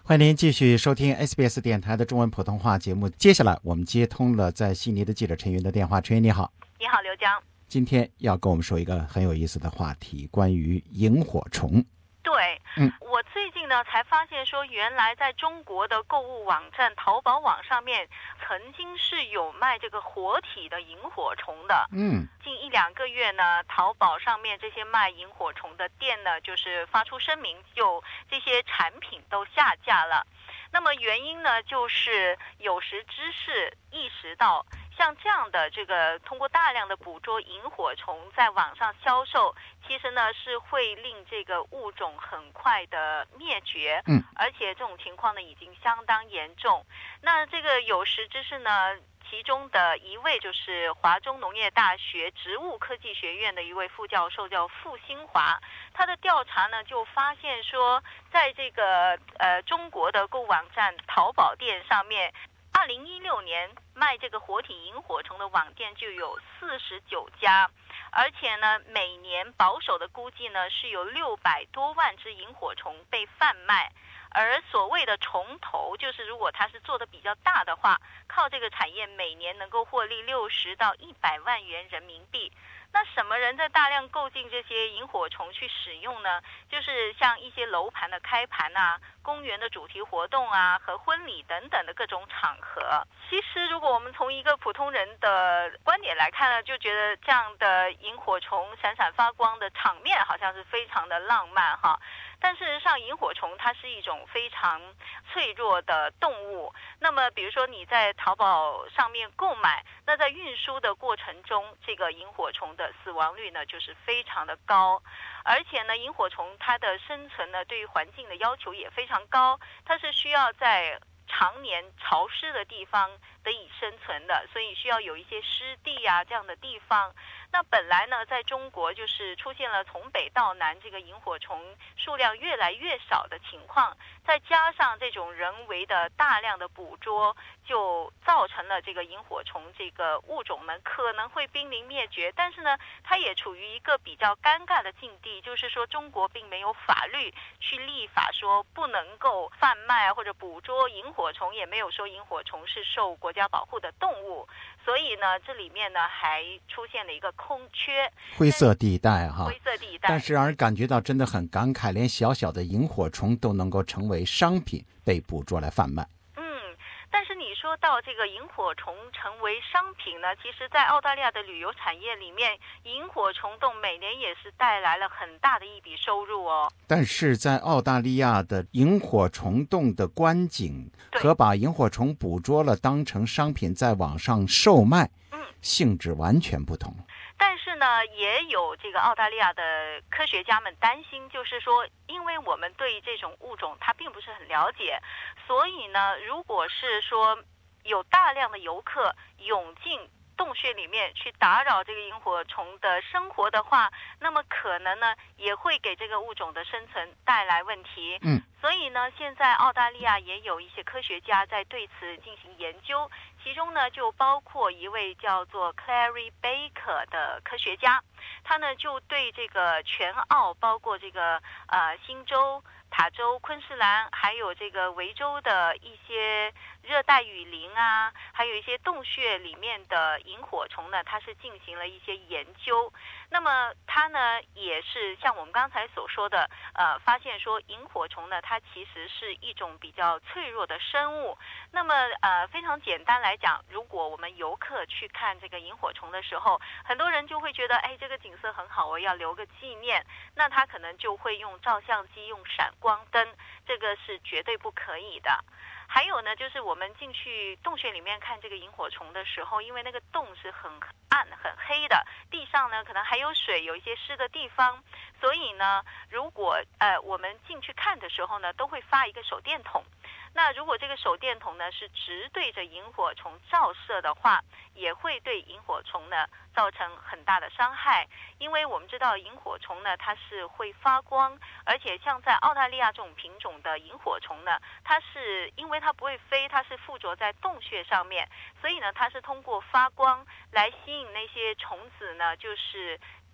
欢迎您继续收听 SBS 电台的中文普通话节目。接下来我们接通了在悉尼的记者陈云的电话。陈云你好。 你好，刘江。 今天要跟我们说一个很有意思的话题，关于萤火虫。 对，我最近呢才发现说，原来在中国的购物网站淘宝网上面，曾经是有卖这个活体的萤火虫的。近1-2个月呢，淘宝上面这些卖萤火虫的店呢，就是发出声明，就这些产品都下架了。那么原因呢，就是有识之士意识到，像这样的这个通过大量的捕捉萤火虫在网上销售，其实呢是会令这个物种很快的灭绝，而且这种情况呢已经相当严重。那这个有识之士呢，其中的一位就是华中农业大学植物科技学院的一位副教授，叫傅新华。他的调查呢就发现说，在这个中国的购物网站淘宝店上面，2016年卖这个活体萤火虫的网店就有49家，而且呢，每年保守的估计呢是有600多万只萤火虫被贩卖。而所谓的虫头，就是如果它是做的比较大的话，靠这个产业每年能够获利60到100万元人民币。那什么人在大量购进这些萤火虫去使用呢？就是像一些楼盘的开盘啊，公园的主题活动啊，和婚礼等等的各种场合。其实如果我们从一个普通人的观点来看呢，就觉得这样的萤火虫闪闪发光的场面好像是非常的浪漫哈。但事实上，萤火虫它是一种非常脆弱的动物。那么比如说你在淘宝上面购买，那在运输的过程中，这个萤火虫的死亡率呢就是非常的高。而且呢，萤火虫它的生存呢对于环境的要求也非常高，它是需要在常年潮湿的地方得以生存的，所以需要有一些湿地啊这样的地方。那本来呢，在中国就是出现了从北到南这个萤火虫数量越来越少的情况，再加上这种人为的大量的捕捉，就造成了这个萤火虫这个物种呢可能会濒临灭绝。但是呢，它也处于一个比较尴尬的境地，就是说中国并没有法律去立法说不能够贩卖或者捕捉萤火虫，也没有说萤火虫是受国家保护的动物。所以呢，这里面呢还出现了一个空缺， 灰色地带哈。 灰色地带。 但是让人感觉到真的很感慨，连小小的萤火虫都能够成为商品被捕捉来贩卖。 但是你说到这个萤火虫成为商品呢，其实在澳大利亚的旅游产业里面，萤火虫洞每年也是带来了很大的一笔收入哦。 但是在澳大利亚的萤火虫洞的观景和把萤火虫捕捉了当成商品在网上售卖，性质完全不同。 但是呢，也有这个澳大利亚的科学家们担心，就是说，因为我们对这种物种它并不是很了解，所以呢，如果是说有大量的游客涌进洞穴里面去打扰这个萤火虫的生活的话，那么可能呢也会给这个物种的生存带来问题。所以呢，现在澳大利亚也有一些科学家在对此进行研究，其中呢就包括一位叫做 Clary Baker 的科学家，他呢就对这个全澳包括这个新州、塔州、昆士兰还有这个维州的一些热带雨林啊，还有一些洞穴里面的萤火虫呢，它是进行了一些研究。那么它呢也是像我们刚才所说的发现说萤火虫呢它其实是一种比较脆弱的生物。那么非常简单来讲，如果我们游客去看这个萤火虫的时候，很多人就会觉得这个景色很好，我要留个纪念，那他可能就会用照相机用闪光灯，这个是绝对不可以的。还有呢，就是我们进去洞穴里面看这个萤火虫的时候，因为那个洞是很暗很黑的，地上呢可能还有水，有一些湿的地方，所以呢如果我们进去看的时候呢，都会发一个手电筒。那如果这个手电筒呢是直对着萤火虫照射的话，也会对萤火虫呢造成很大的伤害。因为我们知道萤火虫呢它是会发光，而且像在澳大利亚这种品种的萤火虫呢，它是因为它不会飞，它是附着在洞穴上面，所以呢它是通过发光来吸引那些虫子呢，就是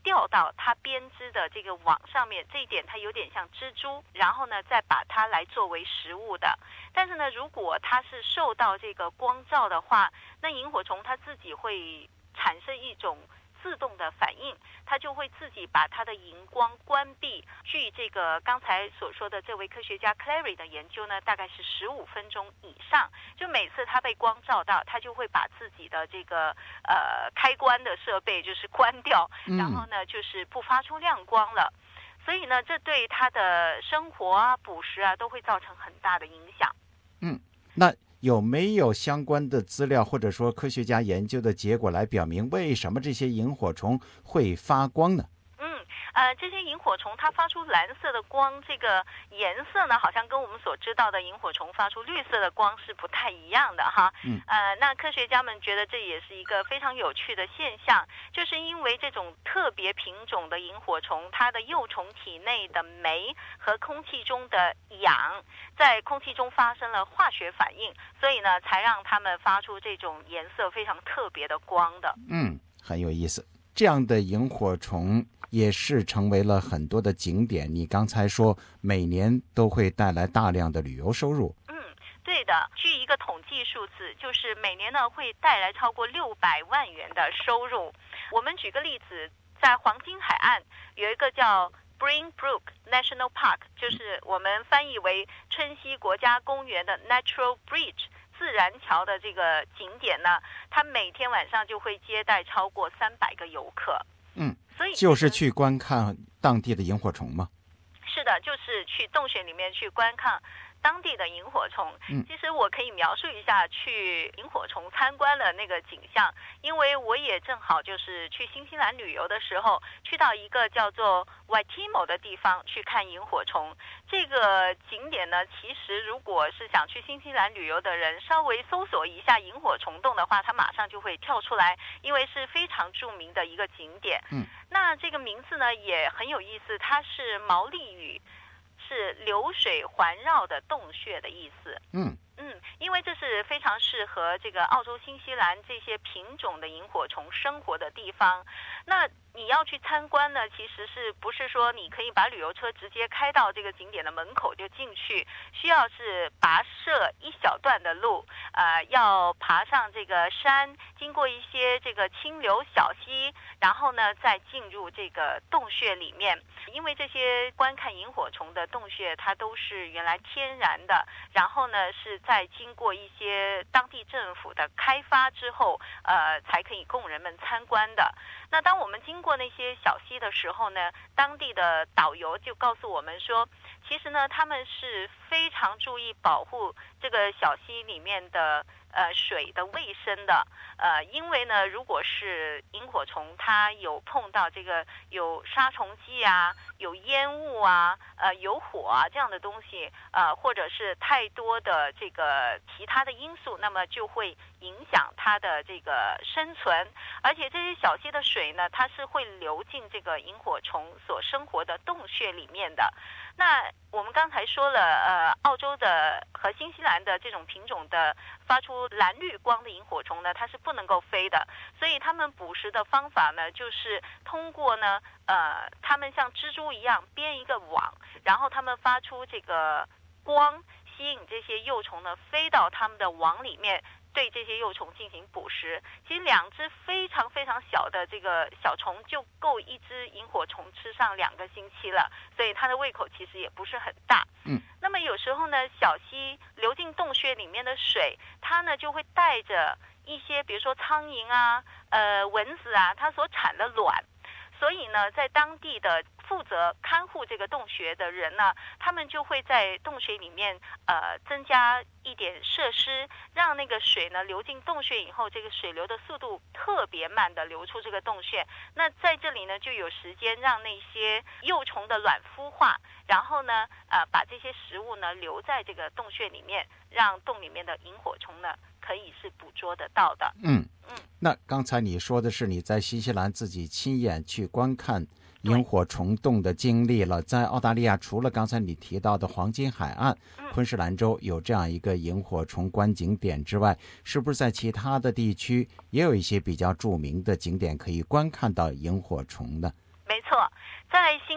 掉到它编织的这个网上面，这一点它有点像蜘蛛，然后呢再把它来作为食物的。但是呢，如果它是受到这个光照的话，那萤火虫它自己会产生一种自动的反应，它就会自己把它的荧光关闭。据这个刚才所说的这位科学家 Clary 的研究呢，大概是15分钟以上，就每次它被光照到，它就会把自己的这个开关的设备就是关掉，然后呢就是不发出亮光了。所以呢，这对它的生活啊、捕食啊都会造成很大的影响。 那有没有相关的资料或者说科学家研究的结果来表明为什么这些萤火虫会发光呢？ 这些萤火虫它发出蓝色的光，这个颜色呢，好像跟我们所知道的萤火虫发出绿色的光是不太一样的哈。那科学家们觉得这也是一个非常有趣的现象，就是因为这种特别品种的萤火虫，它的幼虫体内的酶和空气中的氧在空气中发生了化学反应，所以呢，才让它们发出这种颜色非常特别的光的。 很有意思。这样的萤火虫也是成为了很多的景点，你刚才说每年都会带来大量的旅游收入。 对的，据一个统计数字，就是每年呢会带来超过600万元的收入。我们举个例子，在黄金海岸有一个叫 Springbrook National Park， 就是我们翻译为春溪国家公园的 Natural Bridge自然桥的这个景点呢，它每天晚上就会接待超过300个游客。所以就是去观看当地的萤火虫吗？ 是的，就是去洞穴里面去观看当地的萤火虫。其实我可以描述一下去萤火虫参观的那个景象，因为我也正好就是去新西兰旅游的时候，去到一个叫做 Waitimo 的地方去看萤火虫。这个景点呢，其实如果是想去新西兰旅游的人，稍微搜索一下萤火虫洞的话，它马上就会跳出来，因为是非常著名的一个景点。那这个名字呢也很有意思，它是毛利语，是流水环绕的洞穴的意思。因为这是非常适合这个澳洲、新西兰这些品种的萤火虫生活的地方。那你要去参观呢，其实是不是说你可以把旅游车直接开到这个景点的门口就进去？需要是跋涉一小段的路，要爬上这个山，经过一些这个清流小溪，然后呢再进入这个洞穴里面。因为这些观看萤火虫的洞穴，它都是原来天然的，然后呢是在经过一些当地政府的开发之后，才可以供人们参观的。那当我们经过那些小溪的时候呢，当地的导游就告诉我们说，其实呢他们是非常注意保护这个小溪里面的水的卫生的。因为呢如果是萤火虫它有碰到这个有杀虫剂啊、有烟雾啊、有火啊这样的东西，或者是太多的这个其他的因素，那么就会影响它的这个生存。而且这些小溪的水呢，它是会流进这个萤火虫所生活的洞穴里面的。那我们刚才说了，澳洲的和新西兰的这种品种的发出蓝绿光的萤火虫呢，它是不能够飞的，所以它们捕食的方法呢，就是通过呢，它们像蜘蛛一样编一个网，然后它们发出这个光，吸引这些幼虫呢飞到它们的网里面，对这些幼虫进行捕食。其实2只非常非常小的这个小虫就够一只萤火虫吃上2个星期了，所以它的胃口其实也不是很大。那么有时候呢，小溪流进洞穴里面的水，它呢就会带着一些比如说苍蝇啊、蚊子啊，它所产的卵。所以呢，在当地的负责看护这个洞穴的人呢，他们就会在洞穴里面增加一点设施，让那个水呢流进洞穴以后，这个水流的速度特别慢的流出这个洞穴。那在这里呢，就有时间让那些幼虫的卵孵化，然后呢把这些食物呢留在这个洞穴里面，让洞里面的萤火虫呢可以是捕捉得到的。 那刚才你说的是你在新西兰自己亲眼去观看萤火虫洞的经历了。在澳大利亚，除了刚才你提到的黄金海岸、昆士兰州有这样一个萤火虫观景点之外，是不是在其他的地区也有一些比较著名的景点可以观看到萤火虫呢？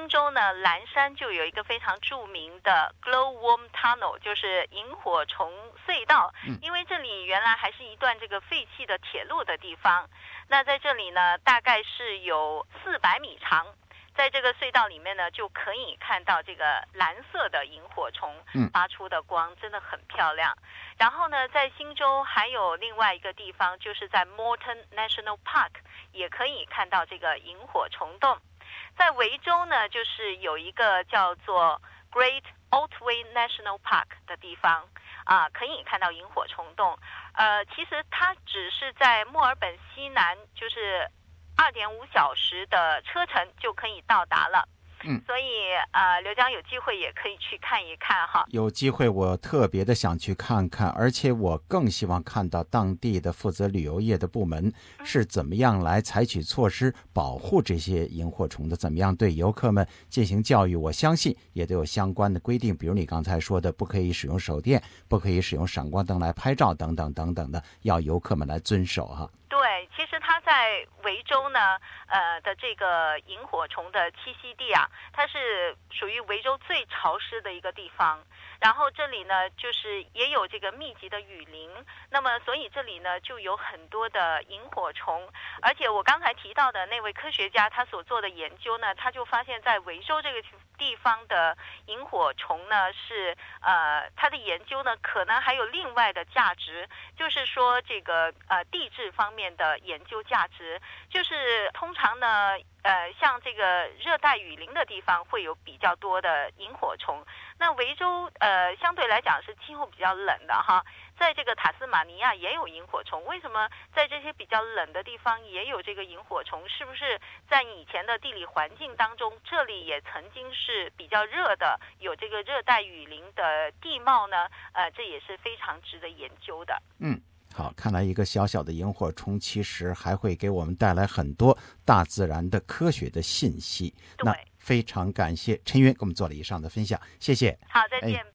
新州呢，蓝山就有一个非常著名的 Glowworm Tunnel， 就是萤火虫隧道。因为这里原来还是一段这个废弃的铁路的地方，那在这里呢，大概是有400米长。在这个隧道里面呢，就可以看到这个蓝色的萤火虫发出的光，真的很漂亮。然后呢，在新州还有另外一个地方，就是在 Morton National Park， 也可以看到这个萤火虫洞。在维州呢，就是有一个叫做 Great Otway National Park 的地方可以看到萤火虫洞。其实它只是在墨尔本西南，就是2.5小时的车程就可以到达了。所以刘江有机会也可以去看一看哈。 有机会我特别的想去看看，而且我更希望看到当地的负责旅游业的部门是怎么样来采取措施保护这些萤火虫的，怎么样对游客们进行教育。我相信也都有相关的规定，比如你刚才说的不可以使用手电，不可以使用闪光灯来拍照等等等等的，要游客们来遵守哈。 对，其实它在维州呢，的这个萤火虫的栖息地它是属于维州最潮湿的一个地方。然后这里呢，就是也有这个密集的雨林，那么所以这里呢就有很多的萤火虫。而且我刚才提到的那位科学家他所做的研究呢，他就发现在维州这个地方的萤火虫呢是他的研究呢可能还有另外的价值，就是说这个地质方面的研究价值。就是通常呢像这个热带雨林的地方会有比较多的萤火虫，那维州相对来讲是气候比较冷的哈，在这个塔斯马尼亚也有萤火虫。为什么在这些比较冷的地方也有这个萤火虫？是不是在以前的地理环境当中，这里也曾经是比较热的，有这个热带雨林的地貌呢？这也是非常值得研究的。 好，看来一个小小的萤火虫其实还会给我们带来很多大自然的科学的信息。那非常感谢陈云给我们做了以上的分享，谢谢。 好，再见。